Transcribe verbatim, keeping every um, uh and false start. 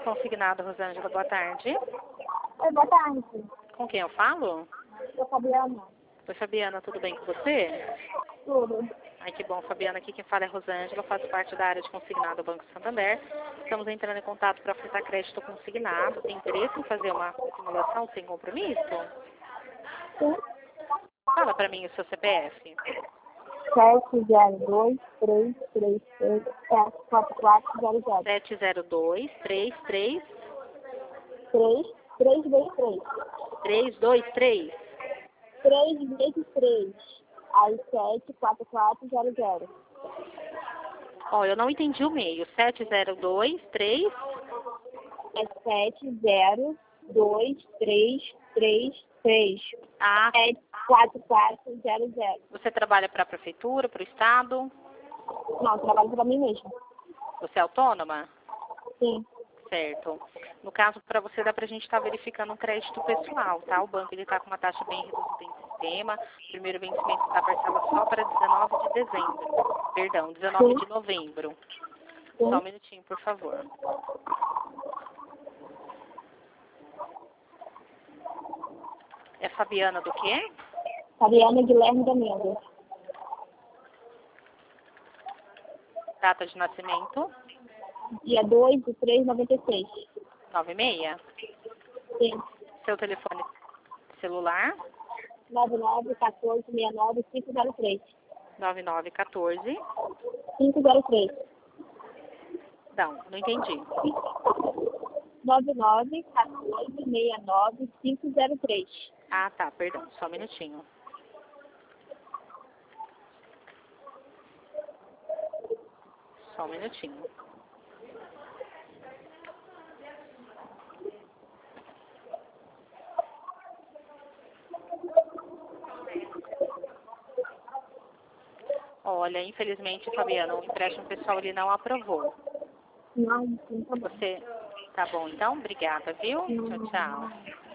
consignado, Rosângela. Boa tarde. Oi, boa tarde. Com quem eu falo? Sou Fabiana. Oi, Fabiana, tudo bem com você? Tudo. Ai, que bom, Fabiana. Aqui quem fala é Rosângela, faço parte da área de consignado do Banco Santander. Estamos entrando em contato para ofertar crédito consignado. Tem interesse em fazer uma simulação sem compromisso? Sim. Fala para mim o seu C P F. sete zero dois, três três três, sete quatro quatro zero zero. sete zero dois, três três três, três vezes três. três dois três. três vezes três. Aí sete quatro quatro zero zero. Ó, eu não entendi o meio. sete zero dois, três. É sete zero dois três três três. Ah, sete quatro quatro zero zero. você trabalha para a prefeitura, para o estado? Não, eu trabalho para mim mesmo. Você é autônoma? Sim. Certo. No caso, para você, dá para a gente estar verificando um crédito pessoal, tá? O banco está com uma taxa bem reduzida em sistema. O primeiro vencimento da parcela só para dezenove de dezembro. Perdão, dezenove de novembro. Sim. Só um minutinho, por favor. É Fabiana do quê? Fabiana Guilherme Domingo. Data de nascimento? Dia dois de três de noventa e seis. nove seis. Sim. Seu telefone celular? nove nove um quatro seis nove cinco zero três. nove nove um quatro. cinco zero três. Não, não entendi. nove nove um quatro seis nove cinco zero três. Ah, tá, perdão, só um minutinho. Só um minutinho. Olha, infelizmente, Fabiana, o empréstimo pessoal ele não aprovou. Não, não tá bom. Você... Tá bom, então? Obrigada, viu? Tchau, tchau.